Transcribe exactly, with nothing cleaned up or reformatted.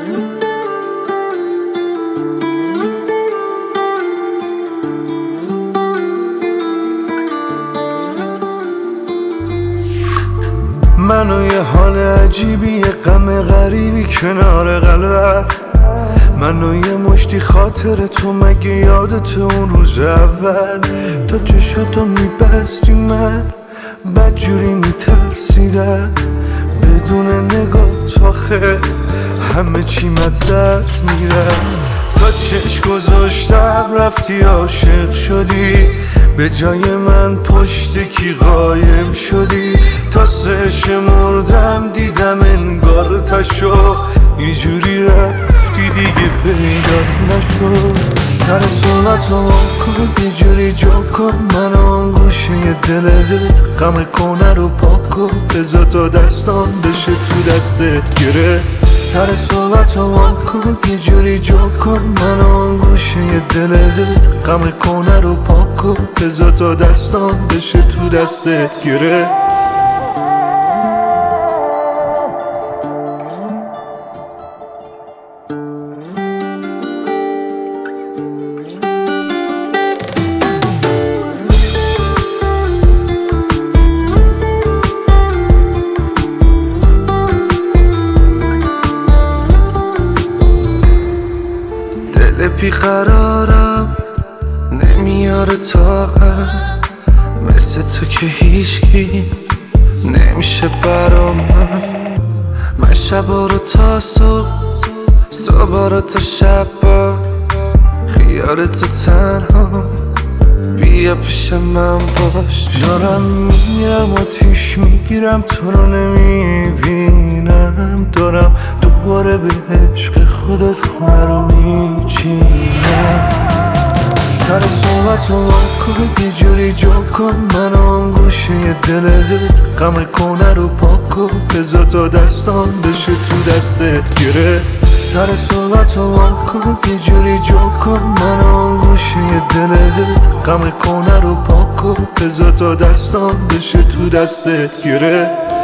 منو یه حال عجیبی، یه غم غریبی کنار قلبت، منو یه مشتی خاطر تو، مگه یادت اون روز اول تا چشاتو میبستی من بدجوری میترسیدم، بدون نگاه آخه همه چی از دست میره. تا چشم گذاشتم رفتی عاشق شدی، به جای من پشت کی قایم شدی، تا سه شمردم دیدم انگار تشو اینجوری رفتی دیگه پیدات نشد. سر صورت رو کن یه جوری جا کن، من آن گوشه دلت غم کنه رو پاک کن، بذار تا دستان بشه تو دستت گره. سر صحبت رو کن یه جوری جا کن، من آن گوشه دلت غم کنه رو پاک کن، بذار تا دستان بشه تو دستت گره. بیقرارم نمیاره طاقم، مثل تو که هیچکی نمیشه برام. من من شبا رو تا صبح، صبح رو تا شبا، خیال تو تنها بیا پیش من باش. دارم میرم آتیش میگیرم تو رو نمیبینم، دارم دوباره به عشق خودت خونه رو میچینم. سر صحبت رو کن یه جوری جا کن، من آن گوشه دلت غم کنه رو پاک کن، بذار تا دستان بشه تو دستت گره. سر صحبت رو کن یه جوری جا کن، من آن گوشه دلت غم کنه رو پاک کن، بذار تا دستان بشه تو دستت گره.